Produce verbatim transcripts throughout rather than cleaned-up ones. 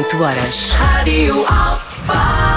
dezoito horas. Rádio Alfa.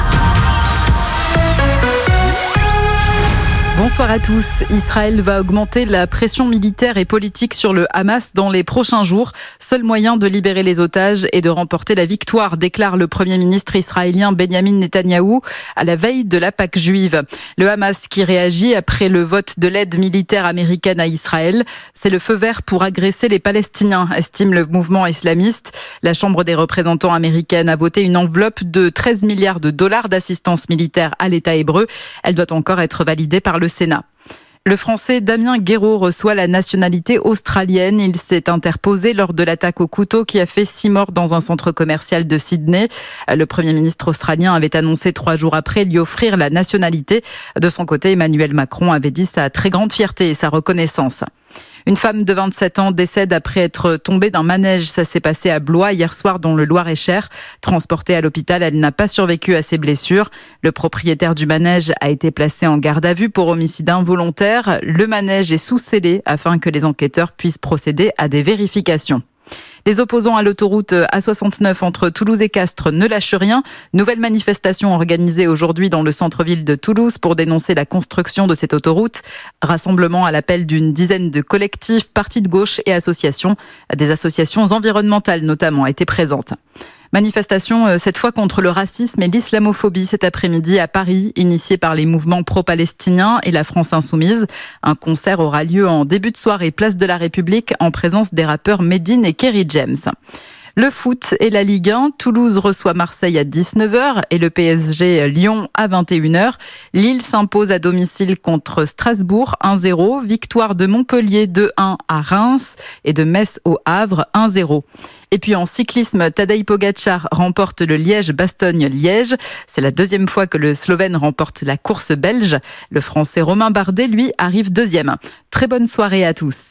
Bonsoir à tous. Israël va augmenter la pression militaire et politique sur le Hamas dans les prochains jours. Seul moyen de libérer les otages et de remporter la victoire, déclare le Premier ministre israélien Benjamin Netanyahou à la veille de la Pâque juive. Le Hamas qui réagit après le vote de l'aide militaire américaine à Israël. C'est le feu vert pour agresser les Palestiniens, estime le mouvement islamiste. La Chambre des représentants américaine a voté une enveloppe de treize milliards de dollars d'assistance militaire à l'État hébreu. Elle doit encore être validée par le Sénat. Le Français Damien Guéraud reçoit la nationalité australienne. Il s'est interposé lors de l'attaque au couteau qui a fait six morts dans un centre commercial de Sydney. Le Premier ministre australien avait annoncé trois jours après lui offrir la nationalité. De son côté, Emmanuel Macron avait dit sa très grande fierté et sa reconnaissance. Une femme de vingt-sept ans décède après être tombée d'un manège. Ça s'est passé à Blois hier soir dans le Loir-et-Cher. Transportée à l'hôpital, elle n'a pas survécu à ses blessures. Le propriétaire du manège a été placé en garde à vue pour homicide involontaire. Le manège est sous scellé afin que les enquêteurs puissent procéder à des vérifications. Les opposants à l'autoroute A soixante-neuf entre Toulouse et Castres ne lâchent rien. Nouvelle manifestation organisée aujourd'hui dans le centre-ville de Toulouse pour dénoncer la construction de cette autoroute. Rassemblement à l'appel d'une dizaine de collectifs, partis de gauche et associations. Des associations environnementales notamment étaient présentes. Manifestation cette fois contre le racisme et l'islamophobie cet après-midi à Paris, initiée par les mouvements pro-palestiniens et la France insoumise. Un concert aura lieu en début de soirée, place de la République, en présence des rappeurs Medine et Kerry James. Le foot et la Ligue un, Toulouse reçoit Marseille à dix-neuf heures et le P S G Lyon à vingt et une heures. Lille s'impose à domicile contre Strasbourg un zéro, victoire de Montpellier deux un à Reims et de Metz au Havre un zéro. Et puis en cyclisme, Tadej Pogačar remporte le Liège-Bastogne-Liège. C'est la deuxième fois que le Slovène remporte la course belge. Le Français Romain Bardet, lui, arrive deuxième. Très bonne soirée à tous.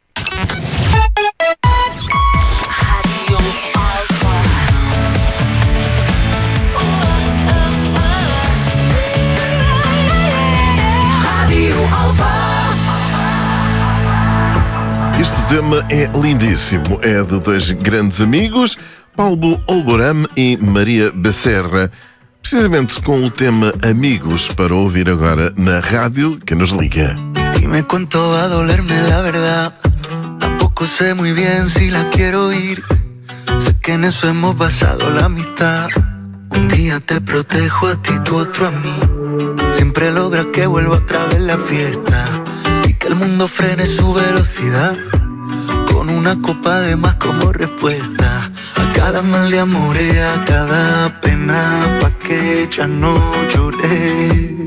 Este tema é lindíssimo. É de dois grandes amigos, Paulo Alborán e Maria Becerra. Precisamente com o tema Amigos, para ouvir agora na rádio que nos liga. Dime cuánto va a dolerme la verdad. Tampoco sé muy bien si la quiero oír. Sé que en eso hemos basado la amistad. Un día te protejo a ti, tú otro a mí. Siempre logras que vuelva otra vez la fiesta y que el mundo frene su velocidad. Con una copa de más como respuesta a cada mal de amor y a cada pena, pa' que ya no lloré.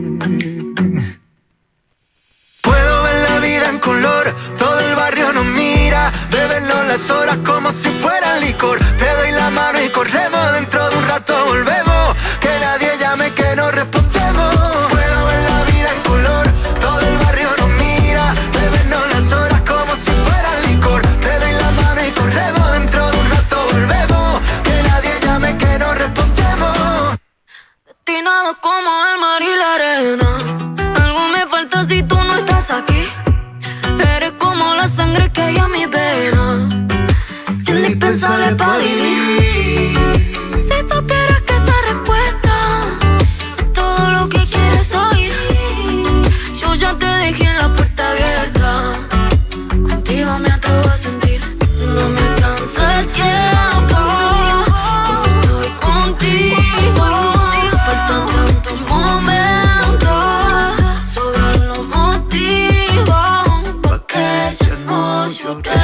Puedo ver la vida en color, todo el barrio nos mira. Bebernos las horas como si fuera licor. Te doy la mano y corremos, dentro de un rato volvemos. Que nadie llame, que no respondemos. Puedo ver la vida en color, todo el barrio nos mira. Bebernos las horas como si fuera licor. Te doy la mano y corremos, dentro de un rato volvemos. Que nadie llame, que no respondemos. Destinado como el mar y la arena. Algo me falta si tú no estás aquí. Eres como la sangre que hay a mi vena, indispensable para vivir. Si supieras que esa respuesta es todo lo que quieres oír. Yo ya te dejé en la puerta abierta. Contigo me atrevo a sentir. No me alcanza el tiempo cuando estoy contigo. Faltan tantos momentos, sobran los motivos pa' que ya no lloré.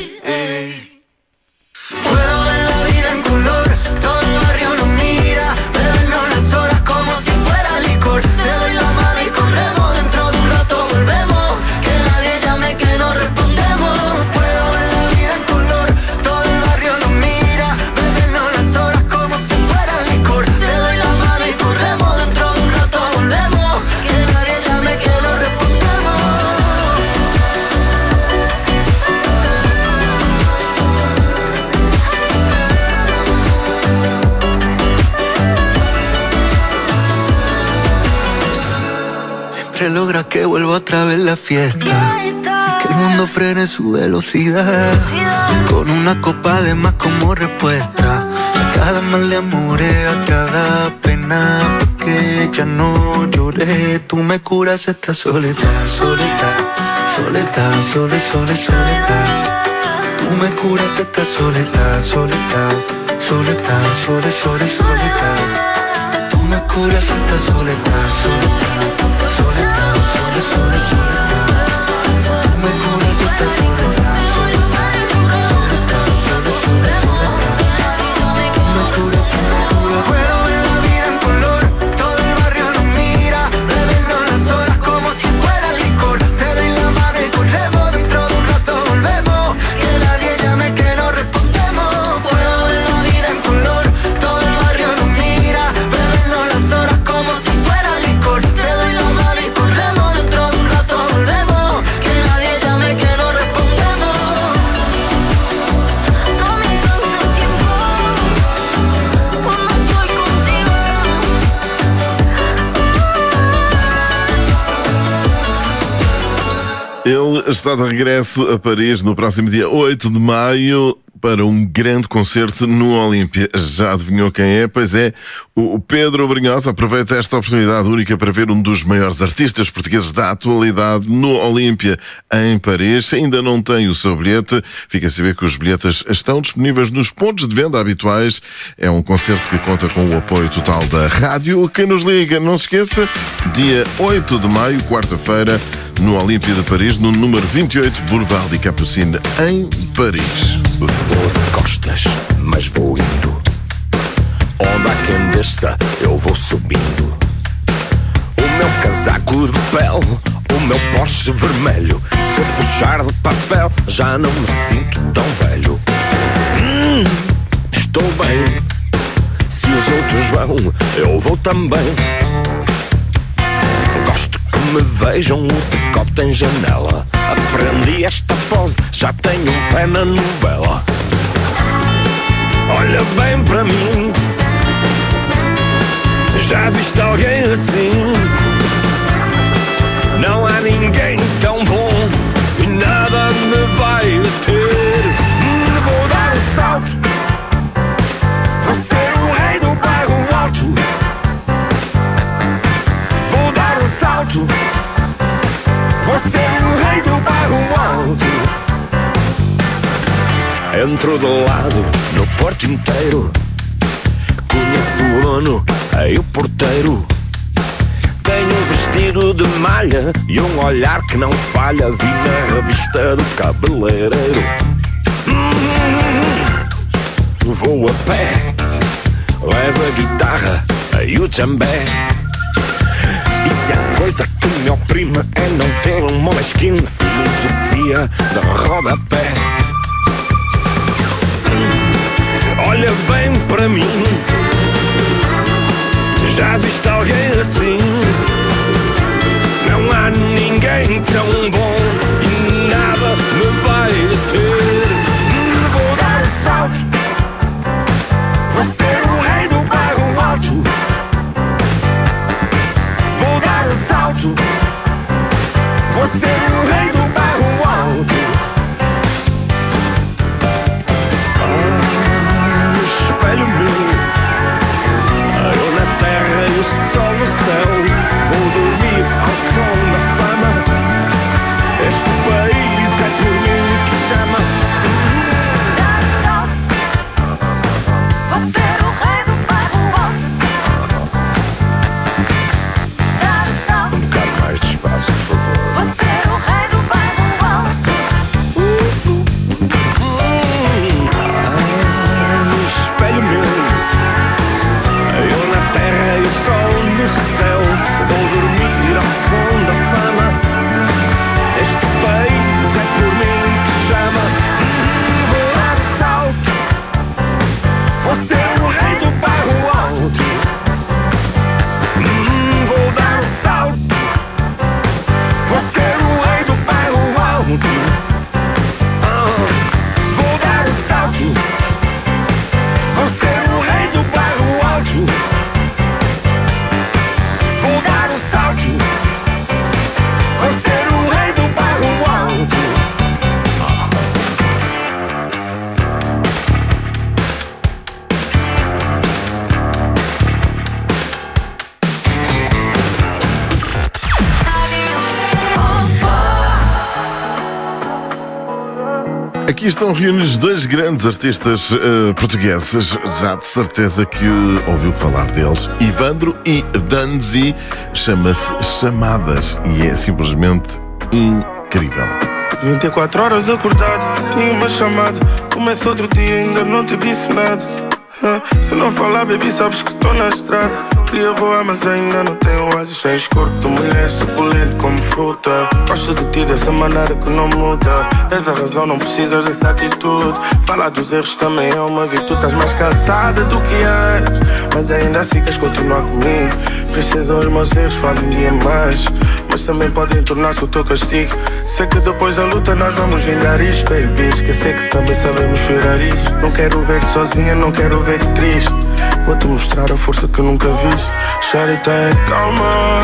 Puedo ver la vida en color, todo el barrio nos mira. Bebernos las horas como si fuera licor. Te doy la mano y corremos, dentro de un rato volvemos. Que nadie llame, que no respondemos. Puedo ver la vida en color, todo el barrio nos mira. Bebernos las horas como si fuera licor. Te doy la mano y corremos, dentro de un rato volvemos. Que nadie llame, que no respondemos. Siempre logra que vuelva otra vez la fiesta y que el mundo frene su velocidad. Con una copa de más como respuesta a cada Nada más le amore a cada pena, porque ya no lloré. Tú me curas esta soledad, soledad, soledad, sole, sole, soledad. Tú me curas esta soledad, soledad, soledad, sole, sole, soledad. Tú me curas esta soledad, soledad, soledad, sole, sole, soledad. Tú me curas esta soledad, soledad, soledad, sole, sole, soledad. Tú me curas, tú me curas. Puedo ver la vida en color, todo el barrio nos mira, bebiendo las horas como si fuera licor. Te doy la mano y corremos, dentro de un rato volvemos, que nadie llame que no respondemos. Puedo ver la vida en color, todo el barrio nos mira, bebiendo las horas como si fuera licor. Te doy la mano y corremos, dentro de un rato volvemos, que nadie llame que no respondemos. No me canso el tiempo cuando estoy contigo. Ele está de regresso a Paris no próximo dia oito de maio para um grande concerto no Olímpia. Já adivinhou quem é? Pois é, o Pedro Brunhosa. Aproveita esta oportunidade única para ver um dos maiores artistas portugueses da atualidade no Olímpia, em Paris. Se ainda não tem o seu bilhete, fica a saber que os bilhetes estão disponíveis nos pontos de venda habituais. É um concerto que conta com o apoio total da rádio. Quem nos liga, não se esqueça, dia oito de maio, quarta-feira, no Olímpia de Paris, no número vinte e oito, Boulevard de Capucine, em Paris. Vou de costas, mas vou indo. Onde há quem desça, eu vou subindo. O meu casaco de pele, o meu Porsche vermelho. Se eu puxar de papel, já não me sinto tão velho. Hum, estou bem. Se os outros vão, eu vou também. Gosto que me vejam o decote em janela. Aprendi esta pose, já tenho um pé na novela. Olha bem para mim, já viste alguém assim? Não há ninguém tão bom e nada me vai deter. Hum, vou dar um salto, vou ser o rei do bairro alto. Vou dar um salto, vou ser o rei do bairro alto. Entro de lado no Porto inteiro, conheço o dono e o porteiro. Tenho um vestido de malha e um olhar que não falha. Vi na revista do cabeleireiro. Hum, vou a pé, levo a guitarra e o djembé. E se a coisa que me oprime é não ter um Moleskine, filosofia da rodapé. Olha bem para mim, já viste alguém assim? Não há ninguém tão bom e nada me vai deter. Vou dar um salto, vou ser o rei do bairro alto. Vou dar um salto, vou ser o rei do bairro alto. Ah, espelho meu, aqui estão reunidos dois grandes artistas uh, portugueses. Já de certeza que uh, ouviu falar deles. Ivandro e Danzi. Chama-se Chamadas e é simplesmente incrível. vinte e quatro horas acordado, nenhuma chamada. Começa outro dia, ainda não te disse nada. uh, Se não falar, baby, sabes que estou na estrada. Queria voar, mas ainda não tenho asas. Tens corpo de mulher, suculento como fruta. Gosto de ti dessa maneira que não muda. És a razão, não precisas dessa atitude. Falar dos erros também é uma virtude. Estás mais cansada do que antes, mas ainda assim queres continuar comigo. Princesa, os meus erros fazem dia mais, mas também podem tornar-se o teu castigo. Sei que depois da luta nós vamos vingar isto, baby. Esquecer que também sabemos esperar isto. Não quero ver-te sozinha, não quero ver-te triste. Vou-te mostrar a força que nunca viste. Charita, calma.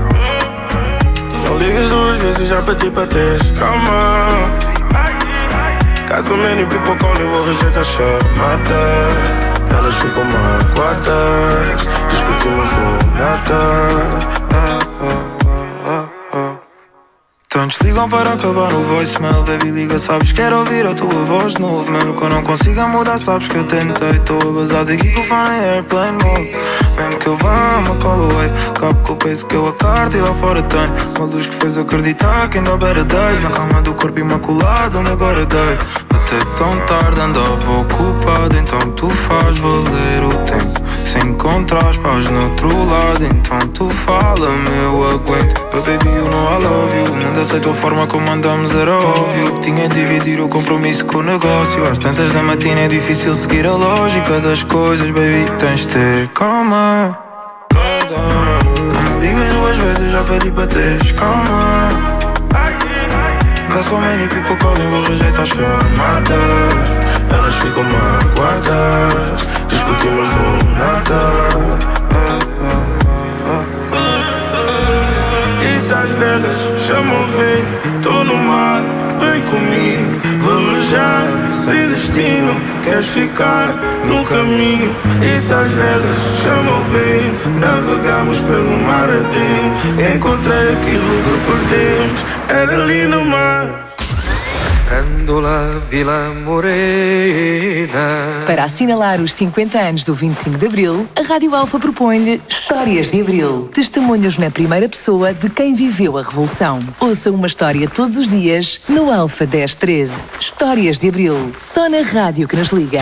Não ligas duas vezes, já pedi para teres calma. Caso many people calling, vou rejeitar a chamada. Elas ficam magoadas, discutimos do nada. ah, ah, ah, ah. Tantos ligam para acabar no voicemail. Baby, liga, sabes, quero ouvir a tua voz de novo. Mesmo que eu não consiga mudar, sabes que eu tentei. Tô a bazar daqui com o fone em airplane mode. Mesmo que eu vá, uma call away. Cabe com o peso que eu a carta e lá fora tem uma luz que fez acreditar que ainda há better days. Na calma do corpo imaculado, onde agora dei. Até tão tarde andava ocupado, então tu faz valer o tempo. Se encontras paz no outro lado, então tu fala-me, eu aguento. But baby, you know I love you. Não aceitou a forma como andamos, era óbvio que tinha de dividir o compromisso com o negócio. Às tantas da matina é difícil seguir a lógica das coisas, baby, tens de ter calma. Não me ligas duas vezes, já pedi para teres calma. Got so many people calling, vou rejeitar a chamada. Elas ficam magoadas, discutimos do nada. ah, ah, ah, ah. E se às velas chamam, vem, tô no mar, vem comigo. Velejar, sem destino, queres ficar no caminho. E se às velas chamam, vem, navegamos pelo mar adentro. Encontrei aquilo que perdemos, era ali no mar. Grândola Vila Morena. Para assinalar os cinquenta anos do vinte e cinco de Abril, a Rádio Alfa propõe-lhe Histórias de Abril. Testemunhos na primeira pessoa de quem viveu a Revolução. Ouça uma história todos os dias no Alfa dez treze. Histórias de Abril. Só na rádio que nos liga.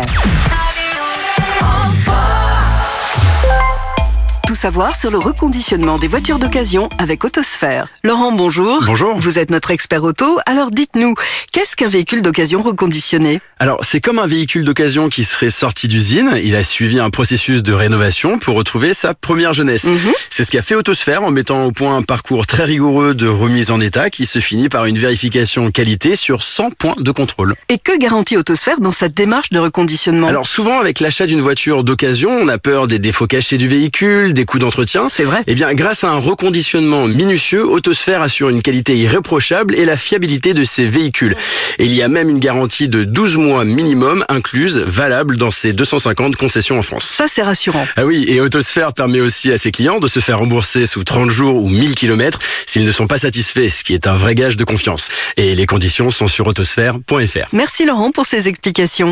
Tout savoir sur le reconditionnement des voitures d'occasion avec Autosphère. Laurent, bonjour. Bonjour. Vous êtes notre expert auto, alors dites-nous, qu'est-ce qu'un véhicule d'occasion reconditionné ? Alors, c'est comme un véhicule d'occasion qui serait sorti d'usine. Il a suivi un processus de rénovation pour retrouver sa première jeunesse. Mm-hmm. C'est ce qu'a fait Autosphère en mettant au point un parcours très rigoureux de remise en état qui se finit par une vérification qualité sur cent points de contrôle. Et que garantit Autosphère dans sa démarche de reconditionnement ? Alors, souvent, avec l'achat d'une voiture d'occasion, on a peur des défauts cachés du véhicule, des coûts d'entretien. C'est vrai. Eh bien, grâce à un reconditionnement minutieux, Autosphère assure une qualité irréprochable et la fiabilité de ses véhicules. Et il y a même une garantie de douze mois minimum incluse, valable dans ses deux cent cinquante concessions en France. Ça, c'est rassurant. Ah oui, et Autosphère permet aussi à ses clients de se faire rembourser sous trente jours ou mille kilomètres s'ils ne sont pas satisfaits, ce qui est un vrai gage de confiance. Et les conditions sont sur autosphère point f r. Merci Laurent pour ces explications.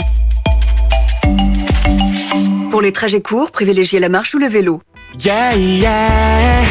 Pour les trajets courts, privilégiez la marche ou le vélo. Yeah, yeah,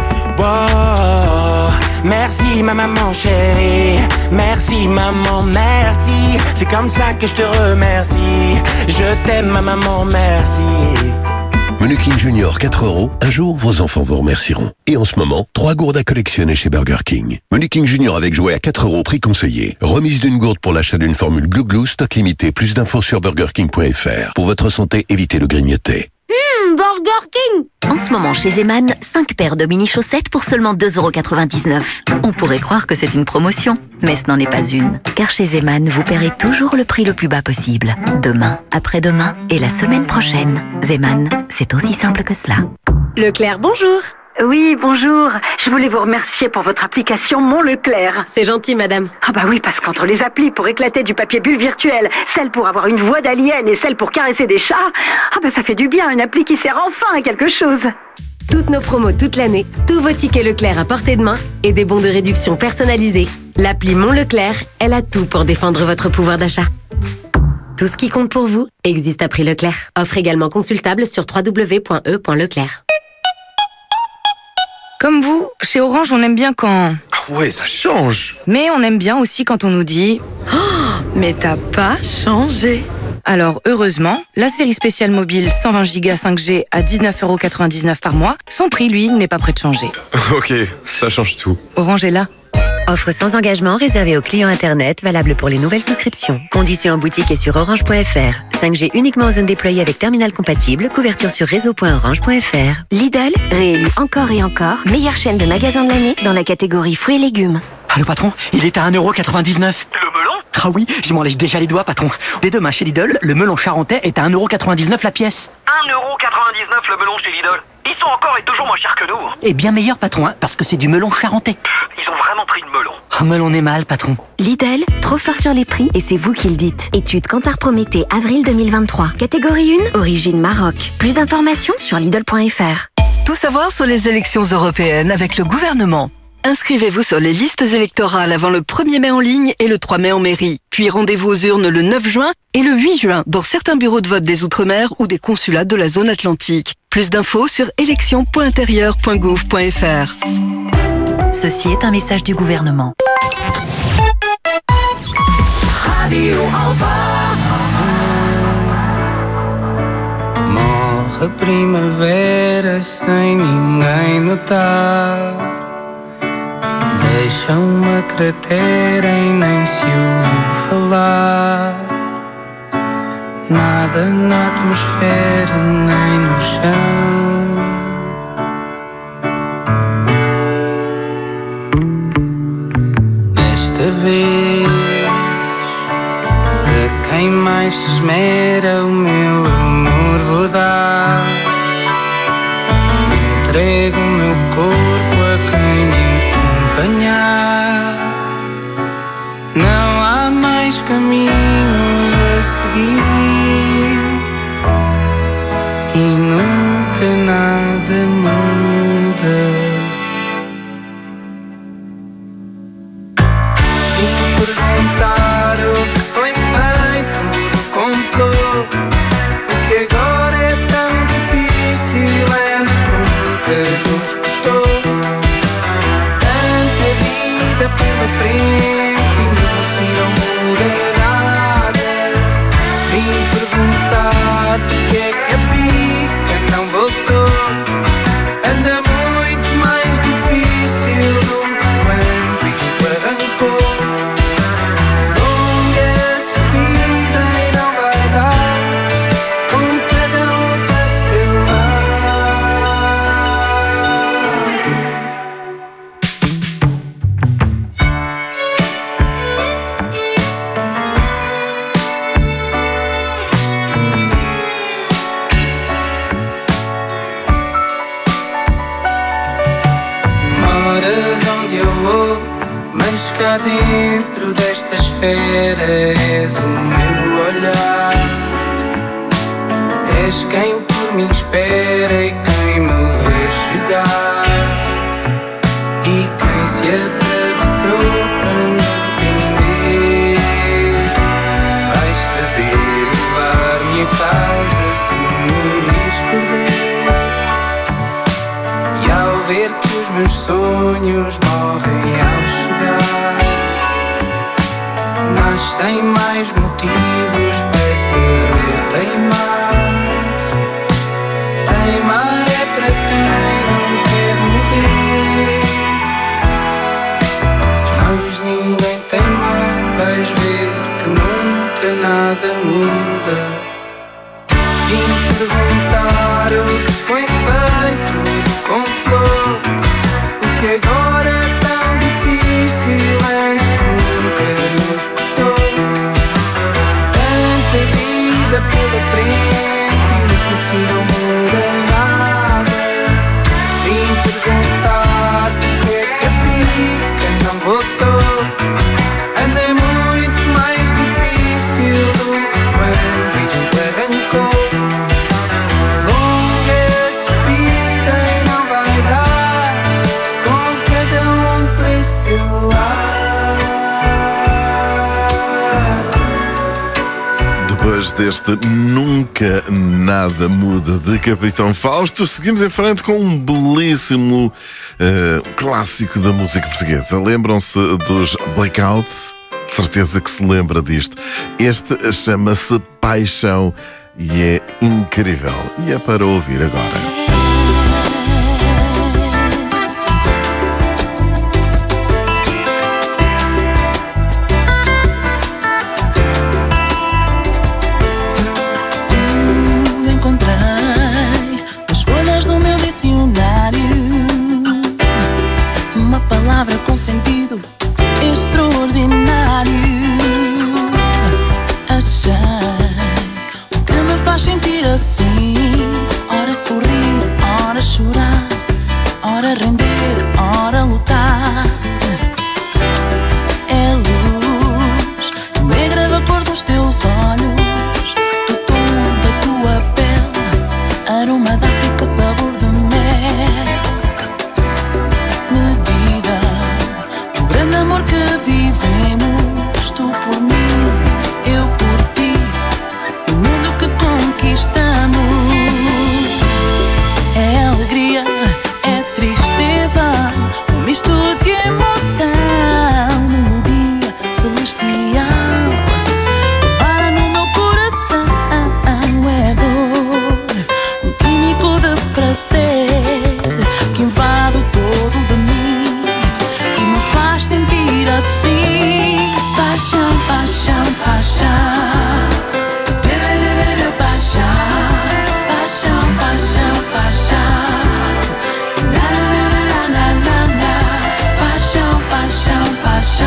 wow. Merci ma maman chérie, merci maman, merci. C'est comme ça que je te remercie. Je t'aime ma maman, merci. Menu King Junior quatre euros, un jour vos enfants vous remercieront. Et en ce moment, trois gourdes à collectionner chez Burger King. Menu King Junior avec jouet à quatre euros, prix conseillé. Remise d'une gourde pour l'achat d'une formule Glou Glou, stock limité. Plus d'infos sur burger king point f r. Pour votre santé, évitez le grignoter. Mmh, Burger King. En ce moment chez Zeman, cinq paires de mini-chaussettes pour seulement deux euros quatre-vingt-dix-neuf. On pourrait croire que c'est une promotion, mais ce n'en est pas une. Car chez Zeman, vous paierez toujours le prix le plus bas possible. Demain, après-demain et la semaine prochaine. Zeman, c'est aussi simple que cela. Leclerc, bonjour. Oui, bonjour. Je voulais vous remercier pour votre application Mon Leclerc. C'est gentil, madame. Ah bah oui, parce qu'entre les applis pour éclater du papier bulle virtuel, celle pour avoir une voix d'alien et celle pour caresser des chats, ah bah ça fait du bien, une appli qui sert enfin à quelque chose. Toutes nos promos toute l'année, tous vos tickets Leclerc à portée de main et des bons de réduction personnalisés. L'appli Mon Leclerc, elle a tout pour défendre votre pouvoir d'achat. Tout ce qui compte pour vous existe à prix Leclerc. Offre également consultable sur w w w point e point leclerc. Comme vous, chez Orange, on aime bien quand... Ah ouais, ça change. Mais on aime bien aussi quand on nous dit oh, « Mais t'as pas changé !» Alors, heureusement, la série spéciale mobile cent vingt giga cinq G à dix-neuf euros quatre-vingt-dix-neuf par mois, son prix, lui, n'est pas prêt de changer. Ok, ça change tout. Orange est là. Offre sans engagement réservée aux clients Internet, valable pour les nouvelles souscriptions. Conditions en boutique et sur orange point f r. cinq G uniquement en zone déployée avec terminal compatible. Couverture sur réseau point orange point f r. Lidl, réélu encore et encore, meilleure chaîne de magasins de l'année dans la catégorie fruits et légumes. Ah, le patron, il est à un euro quatre-vingt-dix-neuf. Le melon ? Ah oui, je m'en lèche déjà les doigts, patron. Dès demain, chez Lidl, le melon charentais est à un euro quatre-vingt-dix-neuf la pièce. un euro quatre-vingt-dix-neuf le melon chez Lidl. Ils sont encore et toujours moins chers que nous. Et bien meilleur, patron, hein, parce que c'est du melon charentais. Ils ont vraiment pris le melon. Ah, melon est mal, patron. Lidl, trop fort sur les prix et c'est vous qui le dites. Étude Kantar Prométhée, avril deux mille vingt-trois. Catégorie un, origine Maroc. Plus d'informations sur lidl point f r. Tout savoir sur les élections européennes avec le gouvernement. Inscrivez-vous sur les listes électorales avant le premier mai en ligne et le trois mai en mairie. Puis rendez-vous aux urnes le neuf juin et le huit juin dans certains bureaux de vote des Outre-mer ou des consulats de la zone atlantique. Plus d'infos sur élections point intérieur point gouv point f r. Ceci est un message du gouvernement. Radio Alfa. Morre primavera sem ninguém notar. Deixa uma cratera e nem se ouve falar. Nada na atmosfera nem no chão. Desta vez, a quem mais se esmera o meu amor vou dar. Entrego o meu corpo a quem me acompanhar. Não há mais caminhos a seguir e nunca nada muda. Vim perguntar o que foi feito do complô. O que agora é tão difícil antes nunca nos custou. Tanta vida pela frente e mesmo assim não muda nada. Vim perguntar porque é que a pica não voltou. Anda muito mais difícil do que quando isto arrancou. Longa subida e não vai dar, com cada um a seu lado. Moras onde eu vou, mas cá dentro desta esfera és o meu olhar. És quem por mim espera e quem me vê chegar. E quem se atravessou para me entender. Vais saber levar-me a casa se me vires perder. E ao ver que os meus sonhos morrem ao chegar, nascem mais motivos para saber teimar. Teimar é para quem não quer morrer. Se mais ninguém teimar, vais ver que nunca nada muda. Vim perguntar o que foi feito do complô. O que agora é tão difícil antes nunca nos custou. deste Nunca Nada Muda de Capitão Fausto, seguimos em frente com um belíssimo uh, clássico da música portuguesa. Lembram-se dos Blackout? Certeza que se lembra disto. Este chama-se Paixão e é incrível. E é para ouvir agora. Palavra com sentido extraordinário. Achei o que me faz sentir assim. Ora sorrir, ora chorar, ora render, ora lutar. É luz negra da cor dos teus olhos, do tom da tua pele, aroma da África, sabor de mel. Grande amor que vivemos, tu por mim, eu por ti, o mundo que conquistamos. É alegria, é tristeza, um misto de emoção, num dia celestial. Para no meu coração, é dor, um químico de prazer que invade todo de mim. Sentir assim, paixão, paixão, paixão, paixão, paixão, paixão, paixão, na na na na na, paixão, paixão, paixão,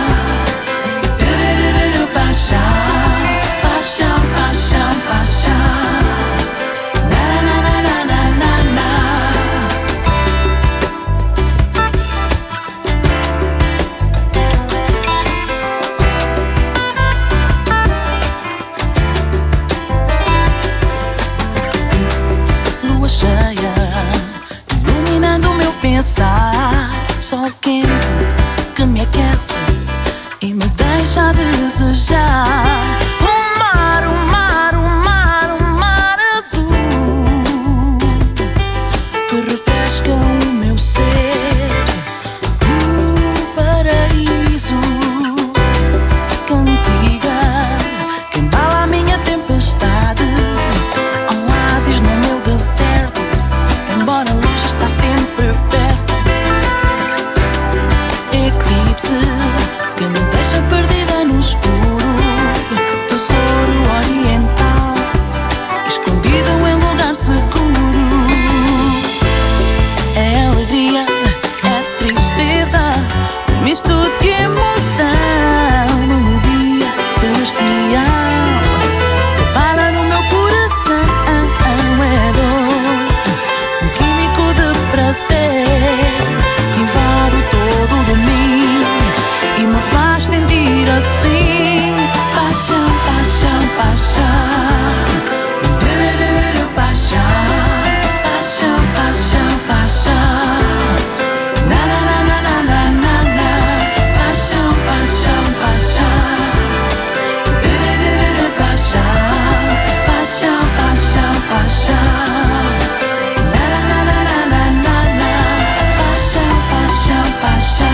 paixão, paixão, paixão, paixão, na na na na na na. Pensar, sol quente que me aquece e me deixa a desejar. O mar, o mar, o mar, o mar azul que refresca o meu ser. O paraíso, cantiga que embala a minha tempestade. Oásis no meu deserto, embora longe está sempre perto. Eclipse que me deixa perdida no escuro. Tesouro oriental escondido em lugar seguro. É alegria, é tristeza, um misto de emoção, num dia celestial. Para no meu coração, é dor, um químico de prazer que invade todo de mim e me faz sentir assim. Paixão, paixão, paixão, paixão, paixão, paixão, paixão, na na na na na na na, paixão, paixão, paixão, paixão, paixão, paixão, paixão, na na na na na na na, paixão, paixão, paixão,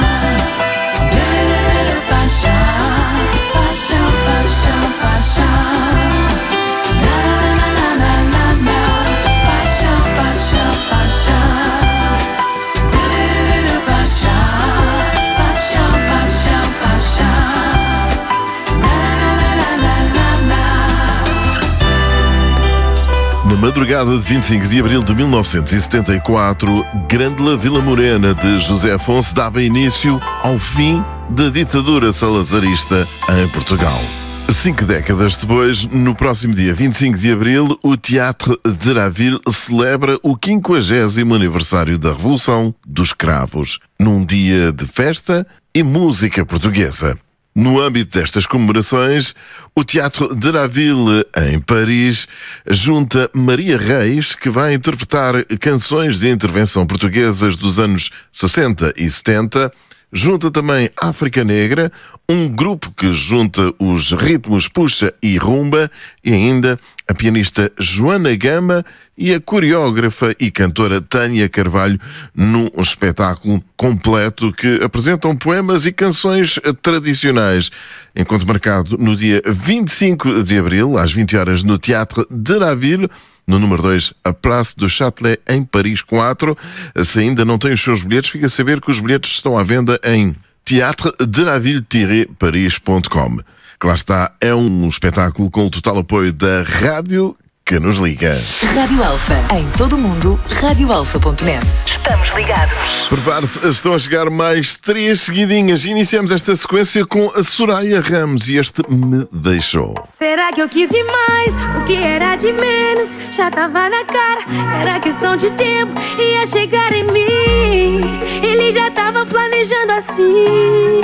paixão, paixão, paixão, paixão, na na na na na na, paixão, paixão, paixão, paixão, paixão, paixão, paixão, na na na na na. Na madrugada de vinte e cinco de abril de mil novecentos e setenta e quatro, Grândola Vila Morena de José Afonso dava início ao fim da ditadura salazarista em Portugal. Cinco décadas depois, no próximo dia vinte e cinco de abril, o Teatro de la Ville celebra o quinquagésimo aniversário da Revolução dos Cravos, num dia de festa e música portuguesa. No âmbito destas comemorações, o Teatro de la Ville, em Paris, junta Maria Reis, que vai interpretar canções de intervenção portuguesas dos anos sessenta e setenta, junta também África Negra, um grupo que junta os ritmos puxa e rumba, e ainda a pianista Joana Gama e a coreógrafa e cantora Tânia Carvalho num espetáculo completo que apresentam poemas e canções tradicionais. Encontro marcado no dia vinte e cinco de abril, às vinte horas, no Théâtre de la Ville, no número dois, a Place du Châtelet, em Paris quatro. Se ainda não tem os seus bilhetes, fica a saber que os bilhetes estão à venda em teatre de la ville tiret paris ponto com. Que lá está, é um espetáculo com o total apoio da rádio que nos liga. Rádio Alfa, em todo o mundo, rádio alfa ponto net. Estamos ligados. Prepare-se, estão a chegar mais três seguidinhas. Iniciamos esta sequência com a Soraya Ramos e este Me Deixou. Será que eu quis demais? O que era de menos já tava na cara. Era questão de tempo, ia chegar em mim. Ele já tava planejando assim.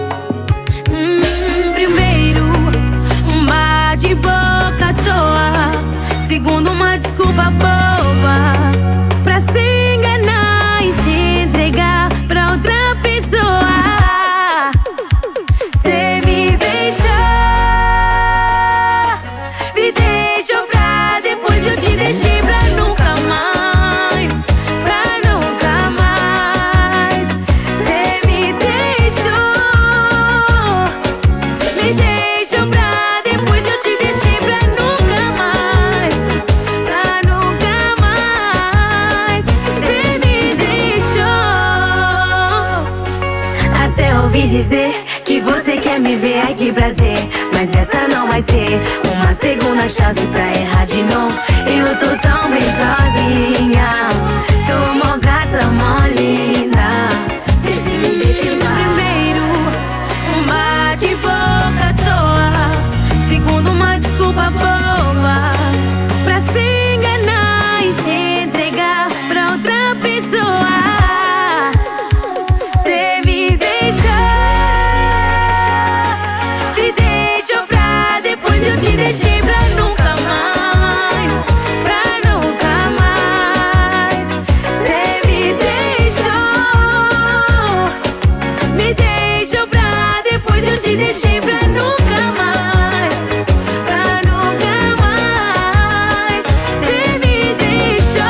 hum, Primeiro, um bate-boca à toa. Segundo, uma desculpa boba pra se enganar e se entregar pra outra pessoa. Cê me deixou, me deixou pra depois eu te deixei pra nunca mais, pra nunca mais. Cê me deixou, me deixou pra depois eu te deixei pra nunca mais, pra nunca mais. Cê me deixou. Até ouvi dizer que você quer me ver, ai que prazer. Mas dessa não vai ter uma segunda chance pra errar de novo. Eu tô tão bem sozinha, tô mó gata, mó linda. Desse me deixa primeiro, um bate-boca à toa. Segundo, uma desculpa boba pra se enganar e se entregar pra outra pessoa. Cê me deixou, me deixou pra depois eu te deixei pra nunca mais, pra nunca mais. Cê me deixou, me deixou pra depois eu te deixei pra nunca mais, pra nunca mais. Cê me deixou,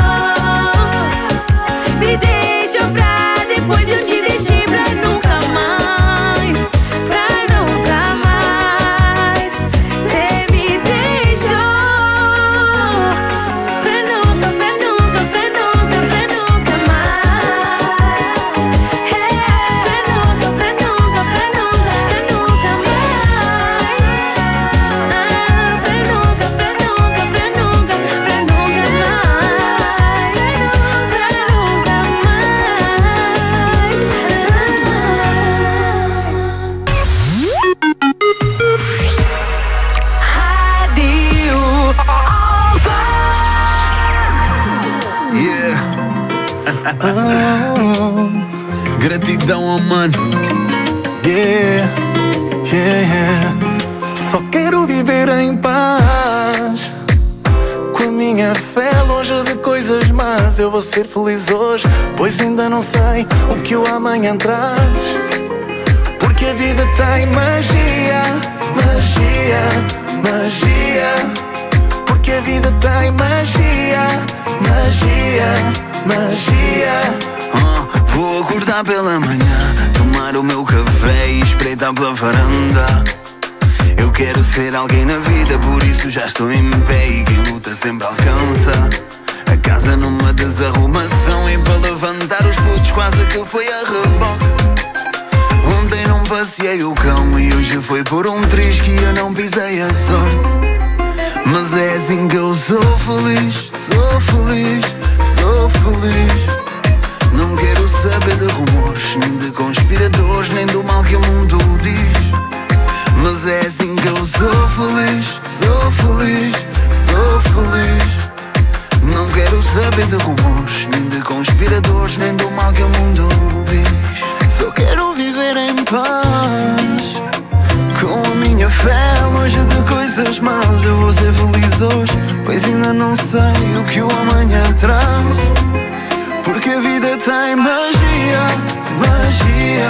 me deixou pra depois eu te deixei pra nunca mais, pra nunca mais. Cê me deixou, pra nunca, pra nunca, pra nunca, pra nunca mais. É, pra nunca, pra nunca, pra nunca, pra nunca mais. Ah, pra nunca, pra nunca, pra nunca, pra nunca mais. Pra nunca Rádio Alfa. Yeah. Oh, gratidão, oh mano. Yeah, yeah, yeah. Só quero viver em paz, com a minha fé longe de coisas más. Eu vou ser feliz hoje, pois ainda não sei o que o amanhã traz. Porque a vida tem magia, magia, magia. Porque a vida tem magia, magia, magia. Ah, vou acordar pela manhã, tomar o meu café e espreitar pela varanda. Eu quero ser alguém na vida, por isso já estou em pé. E quem luta sempre alcança. A casa numa desarrumação, e para levantar os putos quase que foi a reboque. Ontem não passei o cão e hoje foi por um triz que eu não pisei a sorte. Mas é assim que eu sou feliz, sou feliz, sou feliz. Não quero saber de rumores, nem de conspiradores, nem do mal que o mundo diz. Mas é assim que eu sou feliz, sou feliz, sou feliz. Não quero saber de rumores, nem de conspiradores, nem do mal que o mundo diz. Só quero viver em paz, com a minha fé longe de coisas más. Eu vou ser feliz hoje, pois ainda não sei o que o amanhã traz. Porque a vida tem magia, magia,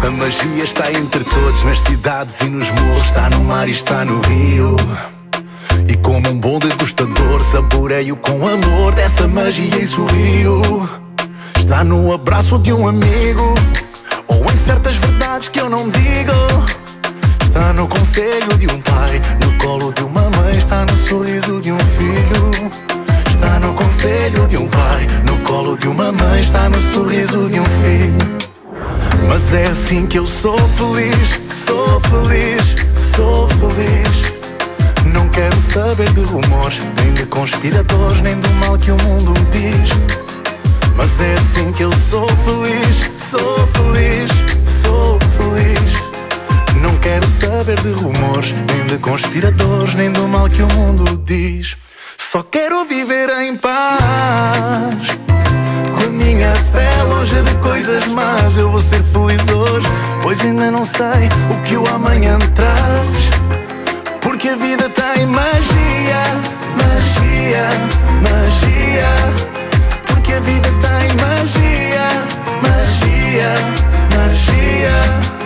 A magia está entre todos, nas cidades e nos morros. Está no mar e está no rio. E como um bom degustador, saboreio com amor dessa magia e sorrio. Está no abraço de um amigo, ou em certas verdades que eu não digo. Está no conselho de um pai, no colo de uma mãe. Está no sorriso de um filho. Está no conselho de um pai, no colo de uma mãe. Está no sorriso de um filho. Mas é assim que eu sou feliz, sou feliz, sou feliz. Não quero saber de rumores, nem de conspiradores, nem do mal que o mundo diz. Mas é assim que eu sou feliz, sou feliz, sou feliz. Não quero saber de rumores, nem de conspiradores, nem do mal que o mundo diz. Só quero viver em paz, com a minha fé longe de coisas más. Eu vou ser feliz hoje, pois ainda não sei o que o amanhã traz. Porque a vida tem magia, magia, magia. Porque a vida tem magia, magia, magia.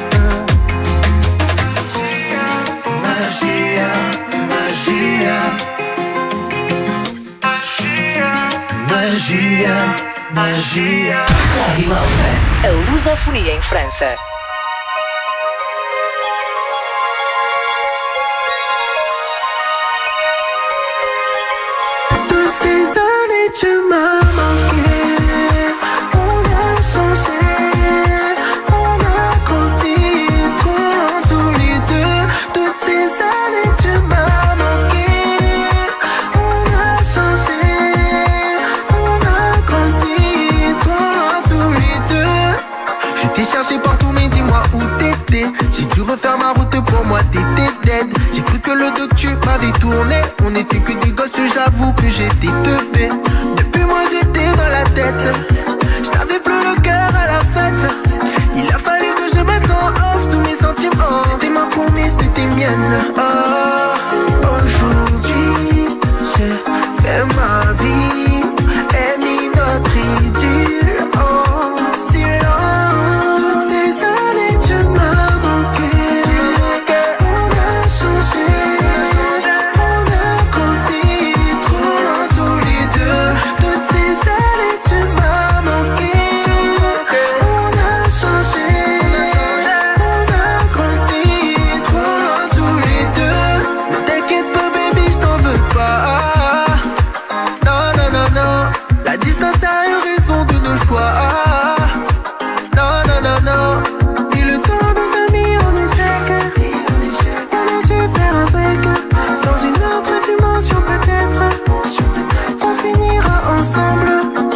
Magia, magia. Magia, magia. Rádio Alfa, a lusofonia em França. Toutes ces années tu m'as manqué, on a changé, on a grandi trop loin tous les deux. Toutes ces années tu m'as manqué, on a changé, on a grandi trop loin tous les deux. Je t'ai cherché partout mais dis-moi où t'étais. J'ai dû refaire ma route pour moi, t'étais dead. J'ai cru que le dos tu m'avais tourné. On était que des gosses, j'avoue que j'étais teubé. Depuis moi j'étais dans la tête, j't'avais plus le cœur à la fête. Il a fallu que je mette en off tous mes sentiments. T'étais ma promesse, t'étais mienne. Oh, aujourd'hui j'ai fait ma vie et mis notre idylle en silence. Toutes ces années tu m'as manqué, on a changé, on a grandi trop loin tous les deux. Toutes ces années tu m'as manqué, on a changé, on a grandi trop loin tous les deux. Ne t'inquiète pas baby, je t'en veux pas. Non, non, non, non, la distance a eu raison de nos choix. Non, non, non, non, et le temps nous a mis en échec. On a dû faire avec, dans une autre dimension peut-être. On finira ensemble.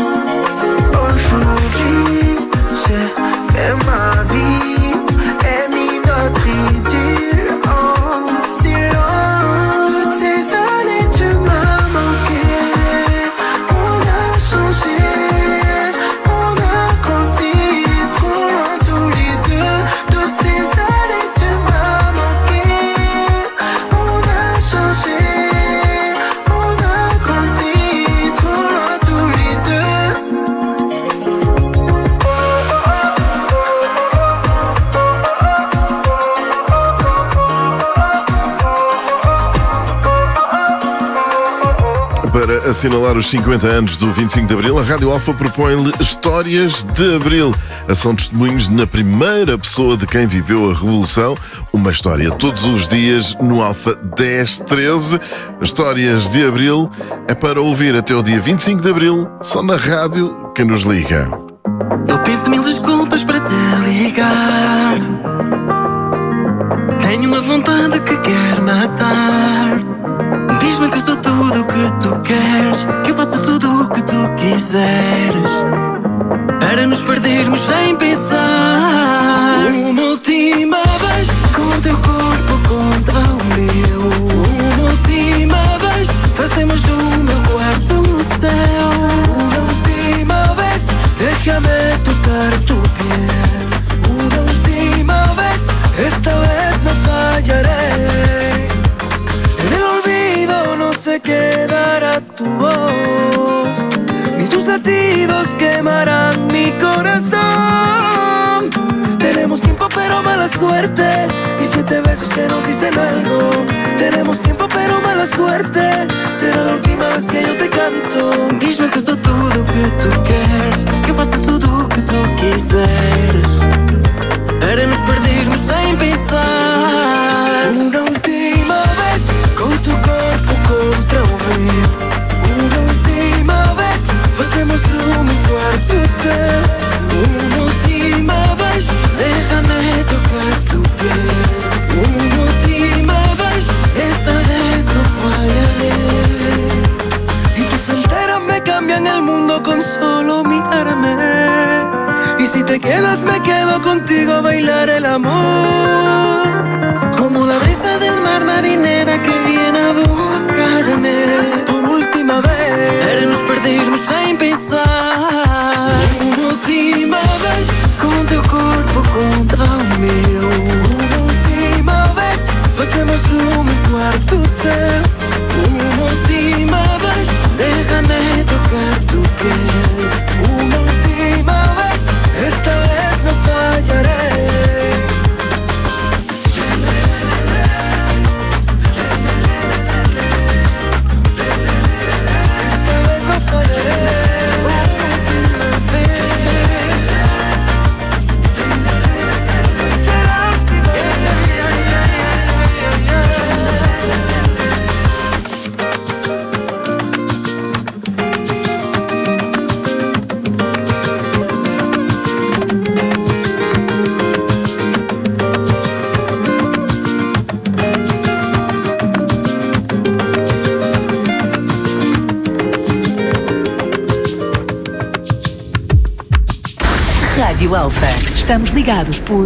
Aujourd'hui, j'ai fait ma vie et mis notre idylle en silence. Toutes ces années tu m'as manqué, on a changé, on a grandi trop loin tous les deux. Toutes ces années tu m'as manqué, on a changé, on a grandi trop loin tous les deux. Para assinalar os cinquenta anos do vinte e cinco de Abril, a Rádio Alfa propõe-lhe Histórias de Abril. São testemunhos na primeira pessoa de quem viveu a Revolução. Uma história todos os dias no Alfa dez treze. Histórias de Abril é para ouvir até o dia vinte e cinco de Abril, só na rádio que nos liga. Eu penso mil desculpas para te ligar. Tenho uma vontade que quer matar. Diz-me que sou tudo o que tu queres, que eu faço tudo o que tu quiseres, para nos perdermos sem pensar. Uma última vez, com o teu corpo contra o meu. Uma última vez, fazemos do meu quarto no céu. Uma última vez, déjame tocar tu piel. Una última vez, esta vez no fallaré. En el olvido no se quedará tu voz, ni tus latidos quemarán mi corazón. Tenemos tiempo pero mala suerte. Y siete besos que nos dicen algo. Tenemos tiempo pero mala suerte. Será la última vez que yo te canto. Diz-me que sou tudo o que tu queres, que eu faço tudo o que tu quiseres, para nos perdermos sem pensar. Una última vez con tu corpo contra o meu. Una última vez fazemos do meu quarto céu. Uma última vez déjame tocar tu piel. Una última vez, esta vez no fallaré. Y tus fronteras me cambian el mundo con solo mirarme. Y si te quedas me quedo contigo a bailar el amor. Como la brisa del mar, marinera que viene a buscarme por última vez, para nos perdermos sem pensar. Uma última vez com teu corpo contra o meu. Uma última vez fazemos do meu quarto céu. Uma última vez déjame tocar tu piel. Uma última vez, esta vez no fallaré. Rádio Alfa. Estamos ligados por...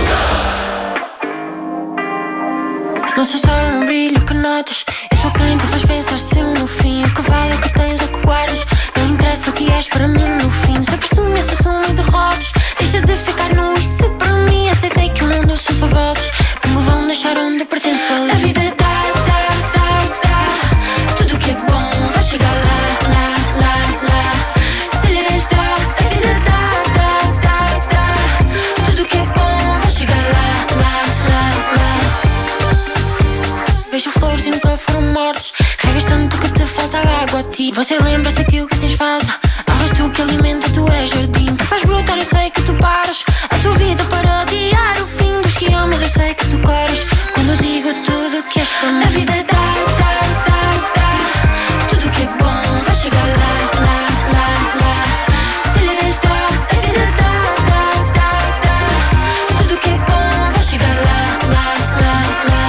Não sou só um brilho que notas, eu sou quem te faz pensar se no fim o que vale é o que tens ou que guardas. Não interessa o que és para mim no fim. Se pressumes, se assumo e derrotes, deixa de ficar no isso para mim. Aceitei que o mundo são só voltas que me vão deixar onde pertenço ali. A vida dá, dá, dá, dá. Tudo que é bom vai chegar lá, lá, lá, lá. Se lhe des dá, a vida dá, dá, dá, dá. Tudo que é bom vai chegar lá, lá, lá, lá. Vejo flores e nunca foram mortas. Regas tanto que te falta água a ti. Você lembra-se aquilo que tens falta. Arras tu que alimenta, tu és jardim que faz brotar, eu sei que tu paras a tua vida para adiar o fim dos que amas, eu sei que tu corres quando eu digo tudo que és para mim. A vida dá, dá, dá, dá. Tudo que é bom vai chegar lá, lá, lá, lá. Se lhe des dá, a vida dá, dá, dá, dá. Tudo que é bom vai chegar lá, lá, lá, lá.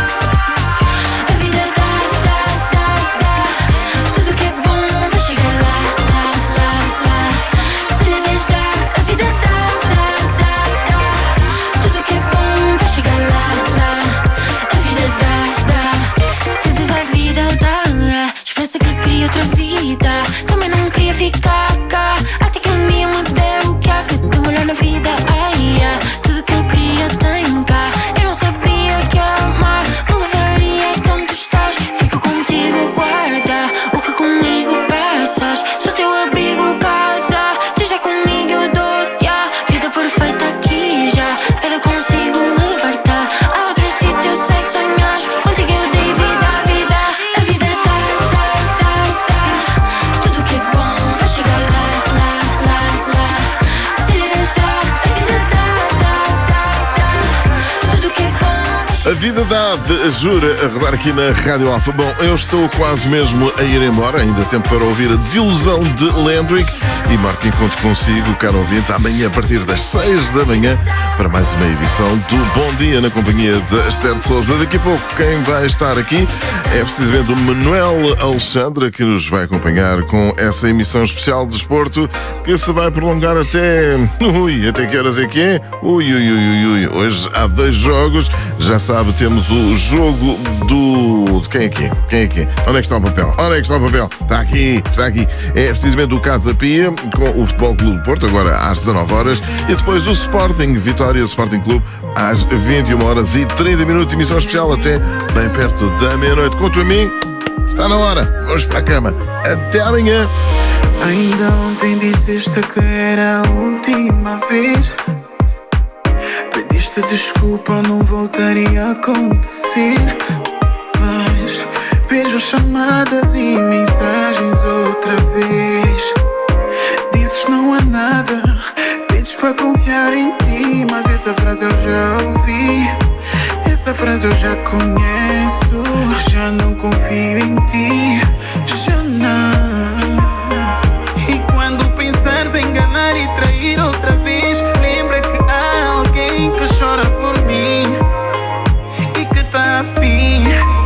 A vida dá, dá, dá, dá. Tudo que é bom vai chegar lá, lá, lá, lá. Se lhe des dá, a vida dá, dá, dá, dá. Tudo que é bom vai chegar lá, lá. A vida dá, dá. Se diz a vida dá, esperança que cria outra vida. Também não queria ficar cá, até que um dia me deu o que há que te molhar na vida. Ai, ai, tudo que eu queria tem cá. Eu não sabia que amar me levaria a onde tu estás. Fico contigo, guarda o que comigo passas. Sou teu abrigo, casa. Esteja comigo, eu dou-te a vida perfeita aqui já. Eu consigo levar-te a outro sítio, eu sei que sonhas. Contigo eu dei vida à vida. A vida dá, dá, dá, dá. Tudo que é bom vai chegar lá, lá, lá, lá. Se lhe des dá, a vida dá, dá, dá, dá. Tudo que é bom vai chegar. A vida dá de Jura a rodar aqui na Rádio Alfa. Bom, eu estou quase mesmo a ir embora. Ainda tempo para ouvir a desilusão de Landrick. E marco encontro consigo, caro ouvinte, amanhã a partir das seis da manhã para mais uma edição do Bom Dia na companhia da Esther de Sousa. Daqui a pouco quem vai estar aqui é precisamente o Manuel Alexandre, que nos vai acompanhar com essa emissão especial de desporto que se vai prolongar até... Ui, até que horas é que é? Ui, ui, ui, ui. Hoje há dois jogos. Já sabe, temos o jogo do... de quem é que é? Quem é que é? Onde é que está o papel? Onde é que está o papel? Está aqui, está aqui. É precisamente o Casa Pia com o Futebol Clube do Porto, agora às dezanove horas. E depois o Sporting, Vitória Sporting Clube, às vinte e uma horas e trinta minutos. Emissão especial até bem perto da meia-noite. Quanto a mim, está na hora. Vamos para a cama. Até amanhã. Ainda ontem disseste que era a última vez. Pediste Peço-te desculpa, não voltaria a acontecer. Mas vejo chamadas e mensagens outra vez. Dizes não há nada, pedes para confiar em ti, mas essa frase eu já ouvi. Essa frase eu já conheço. Já não confio em ti, já não. E quando pensares em enganar e trair outra vez, lembra que há alguém que chora por mim e que tá afim.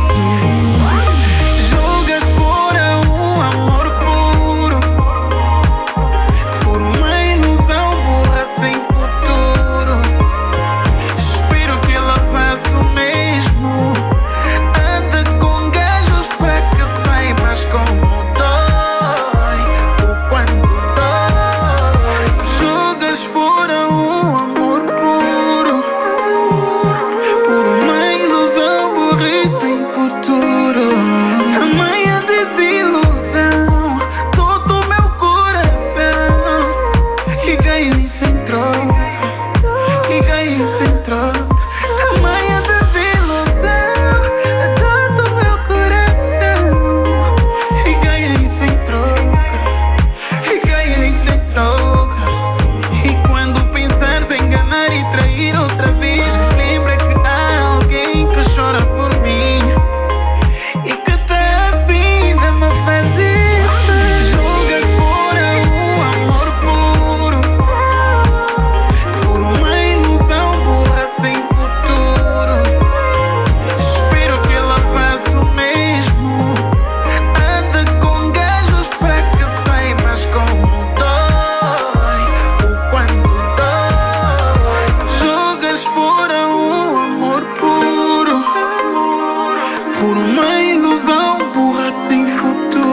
Jogas fora um amor puro por uma ilusão burra sem futuro. Espero que ela faça o mesmo. Anda com gajos pra que saibas como dói, o quanto dói. Jogas fora um amor puro por uma ilusão burra e sem futuro. Tamanha desilusão, todo o meu coração. E ganho isso em troca, e ganho isso em troca. Tamanha desilusão, todo o meu coração. E ganho isso em troca, e ganho isso em troca. E quando pensares em enganar e trair outra vez, lembra que há alguém que chora por mim e que tá afim de me fazer. Joga fora um amor puro por uma ilusão burra sem futuro. Espero que ela faça o mesmo. Anda com gajos pra que saibas como dói, o quanto dói. Jogas fora um amor puro por uma ilusão burra sem futuro.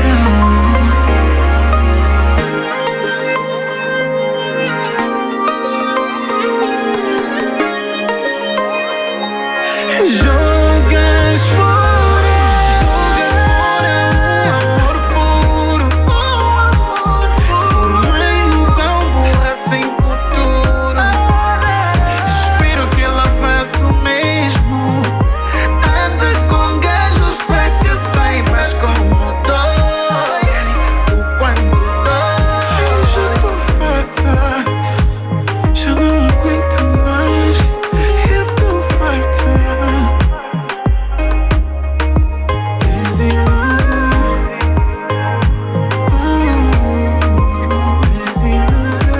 Jogas fora, jogas fora um amor puro por uma ilusão burra sem futuro. Espero que ela faça o mesmo. Anda com gajos pra que saibas como dói, o quanto dói. Eu já tô farta, já não aguento mais. Eu tô farta. Desilusão, oh, desilusão.